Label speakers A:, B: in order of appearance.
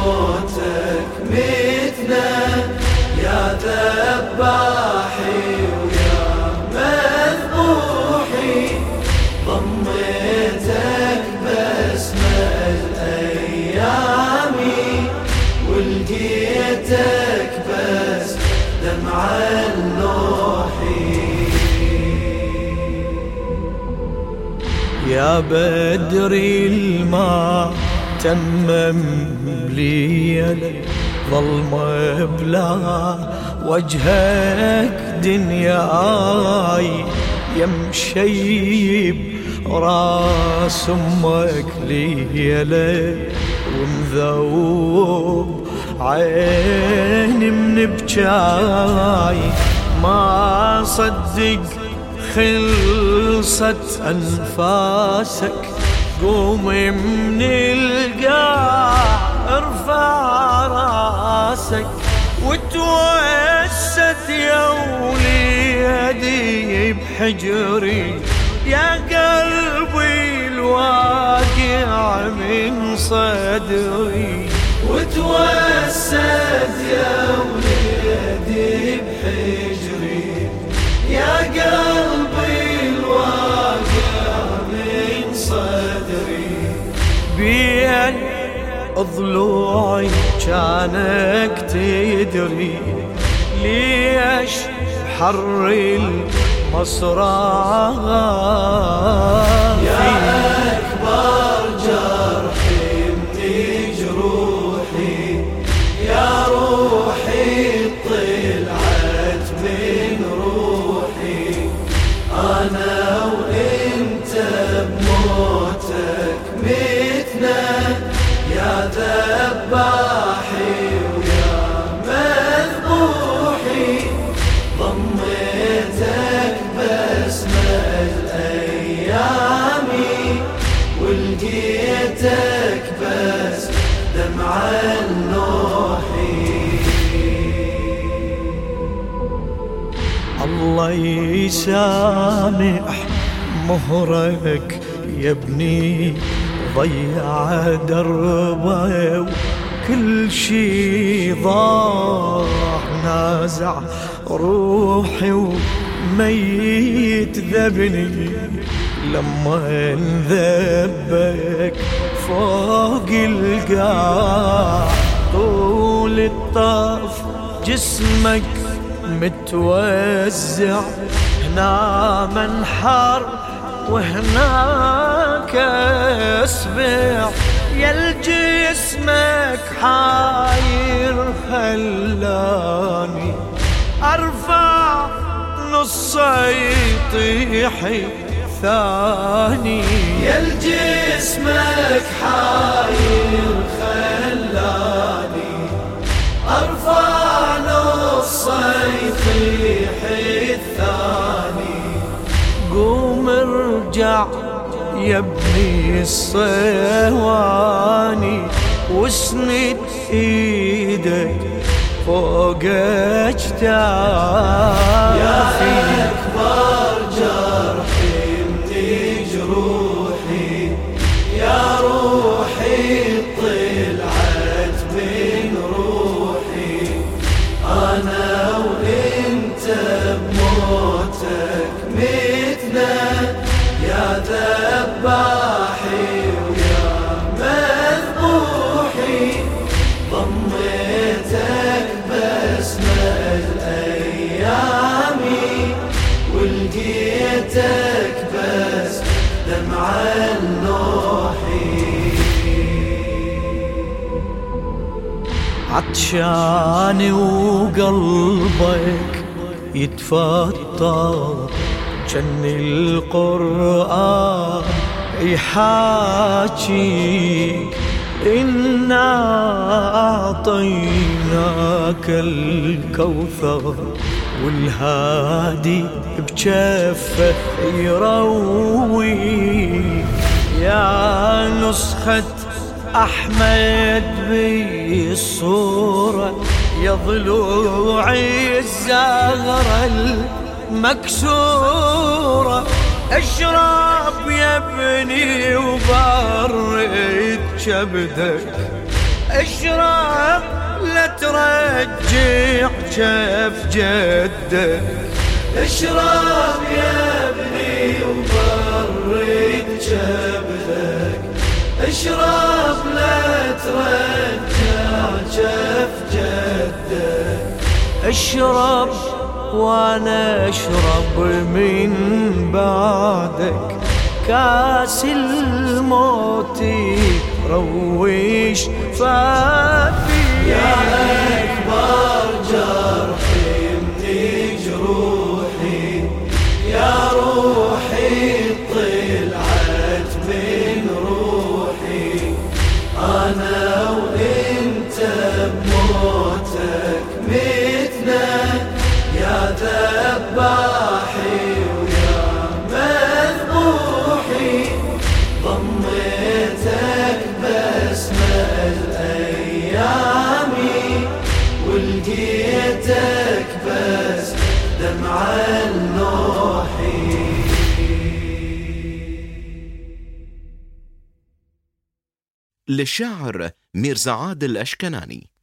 A: بموتك متنا يا ذباحي ويا مذبوحي، ضميتك باسمة الأيامي ولقيتك بس دمع اللوحي.
B: يا بدري الماء تمم لي ظلمة بلا وجهك دنياي، يمشيب راس امك ليلة ومذوب عيني من بجاي، ما صدق خلصت أنفاسك قوم من القاع ارفع راسك وتوسد يا وليدي بحجري، يا قلبي الواقع من صدري
A: وتوسد يا وليدي بحجري، يا قلبي الواقع من صدري.
B: بين ضلوعي كانك تدري ليش حر المصراعي،
A: يا أكبر جرح من جروحي، يا روحي طلعت من روحي، أنا وإنت بموتك متنا يا ذباحي ويا مذبوحي، ضميتك باسمة الأيامي ولقيتك بس دمع اللوحي.
B: الله يسامح مهرك يا ابني، ضيع دربه وكل شي ضاع، نازع روحي وميت ذبني لما انذبك فوق القاع، طول الطاف جسمك متوزع، هنا منحر وهناك اسبع، يا الجسمك حاير خلاني ارفع نصي يطيح ثاني،
A: يا الجسمك حاير خلاني ارفع نصي يطيح الثاني.
B: قوم ارجع يا ابني الصواني واسند ايدك فوق اجدادي،
A: يا اكبر جرح من جروحي، يا روحي طلعت من روحي، انا وانت بموتك متنا يا ذباحي ويا مذبوحي، ضميتك باسمة الأيامي ولقيتك بس دمع اللوحي.
B: عطشان وقلبك يتفطر جن القرآن يحاكيك، إنا أعطيناك الكوثر والهادي بجفه يرويك، يا نسخة أحمد بالصورة يا ضلوعي الزهرة المكسورة، اشرب يا ابني وبرد كبدك اشرب لا ترجع جف جدك،
A: اشرب يا ابني وبرد جبلك، اشرب لا ترجع جف جدك،
B: اشرب وانا اشرب من بعدك، كاس الموت رويش فافي.
A: يا أكبر جرح من جروحي، يا روحي طلعت من روحي، أنا وإنت بموتك متنا يا ذباحي ويا مذبوحي، ضميتك بأسماء أيامي ولقيتك بس دمع النوحي.
C: للشاعر ميرزا عادل أشكناني.